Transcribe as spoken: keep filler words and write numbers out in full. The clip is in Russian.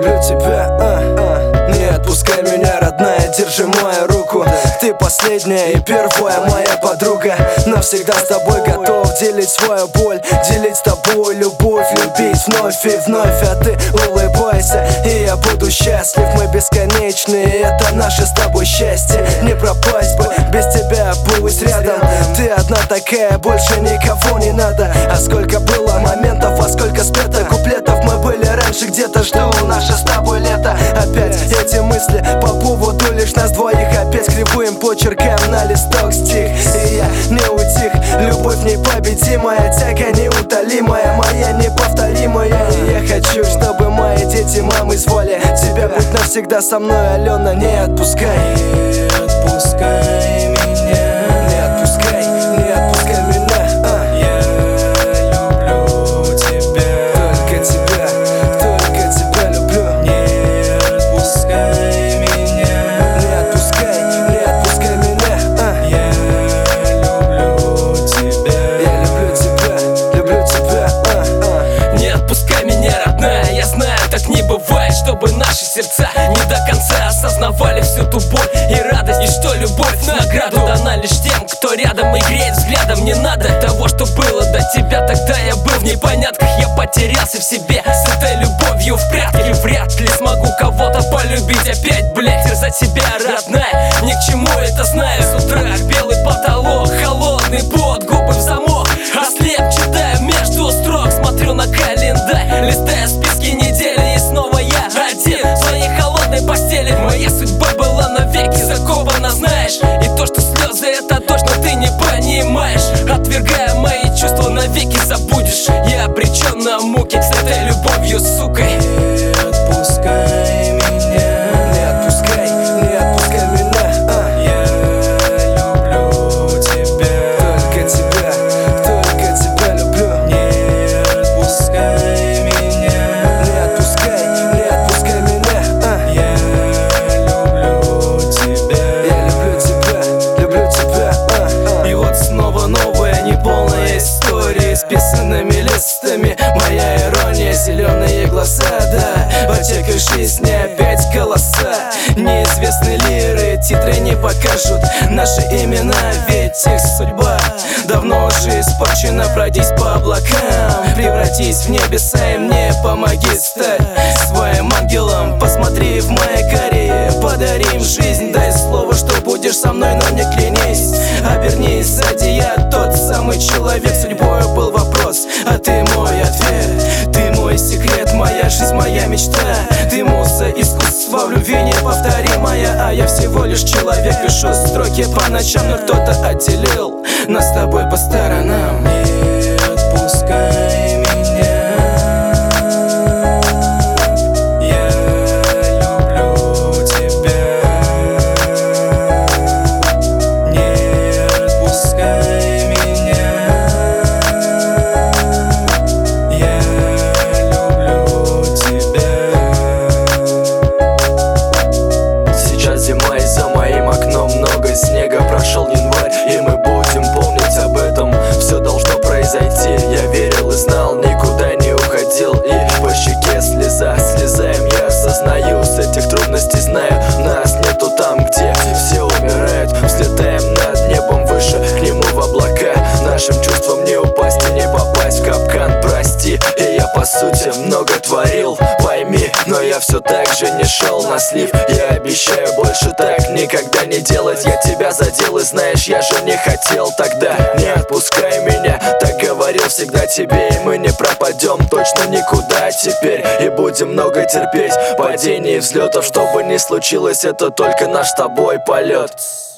люблю тебя, а, а. Не отпускай меня, родная, держи мою руку. Ты последняя и первая моя подруга. Навсегда с тобой готов делить свою боль, делить с тобой любовь, любить вновь и вновь. А ты улыбайся, и я буду счастлив. Мы бесконечны, и это наше с тобой счастье. Не пропасть бы, без тебя будь рядом. Ты одна такая, больше никого не надо. А сколько было моментов, а сколько спето куплетов. Мы были раньше где-то, жду наше с тобой лето. Опять эти мысли по поводу лишь нас двоих. Опять кривым почерком на листок стих. И я не утих, любовь непобедимая, тяга неутолимая, моя неповторимая. И я хочу, чтобы мои дети мамы звали тебя. Будь навсегда со мной, Алена, не отпускай. Не отпускай меня. Не отпускай, не отпускай меня, а. Я люблю тебя. Только тебя, только тебя люблю. Не отпускай меня. Не отпускай, не отпускай меня, а. Я люблю тебя. Я люблю тебя, люблю тебя, а, а. Не отпускай меня, родная, я знаю, так не бывает. Чтобы наши сердца не до конца осознавали всю ту боль и радость. И что любовь в награду дана лишь тем, кто рядом и греет взглядом. Не надо того, что было до тебя. Тогда я был в непонятках, я потерялся в себе. С этой любовью в прятки вряд ли смогу кого-то полюбить опять, блять, терзать себя, родная. Ни к чему это знаю. С утра белый потолок, холодный пот, губы в замок. Ослеп, читаю между строк, смотрю на календарь, листаю списки недели, и снова я один в своей холодной постели. Моя судьба была навеки закована, знаешь. И то, что слезы, это точно ты не понимаешь. Отвергая мои чувства, навеки забудешь. Я обречен на муки с этой любовью, сукой. Не отпускай меня. Не отпускай, не отпускай меня, а. Я люблю тебя. Только тебя, только тебя люблю. Не отпускай меня. Не отпускай, не отпускай меня, а. Я люблю тебя. Я люблю тебя, люблю тебя, а, а. И вот снова новая неполная история с писанными листами. Моя ирония, зеленые глаза, да. В аптеках жизни опять голоса. Неизвестные лиры, титры не покажут наши имена, ведь их судьба давно уже испорчена. Пройдись по облакам, превратись в небеса, и мне помоги стать своим ангелом. Посмотри в мои карие, подари им жизнь. Дай слово, что будешь со мной, но не клянись. Обернись сзади, я тот самый человек. Судьбой был вопрос, а ты мой ответ. Ты мой секрет, моя жизнь, моя мечта. Ты муза искусства, в любви неповторимая. А я всего лишь человек, пишу строки по ночам, но кто-то отделил нас с тобой по сторонам. Не отпускай меня. Я люблю тебя. Не отпускай меня. Я люблю тебя. Сейчас зима, и за моим окном много снега. Прошел январь, и мы будем помнить об этом. Все должно произойти, я верил и знал, никуда не уходил. И по щеке слеза, слезаем, я осознаю. С этих трудностей знаю, нас нету там, где все умирают. Взлетаем над небом выше, к нему в облака. Нашим чувствам не упасть и не попасть в капкан. Прости, и я по сути много творил, пойми. Но я все так же не шел на слив. Я обещаю больше так никогда не делать. Я тебя задел, и знаешь, я же не хотел тогда. Не отпускай меня, так говорил всегда тебе. И мы не пропадем точно никуда теперь. И будем много терпеть падений и взлетов. Что бы ни случилось, это только наш с тобой полет.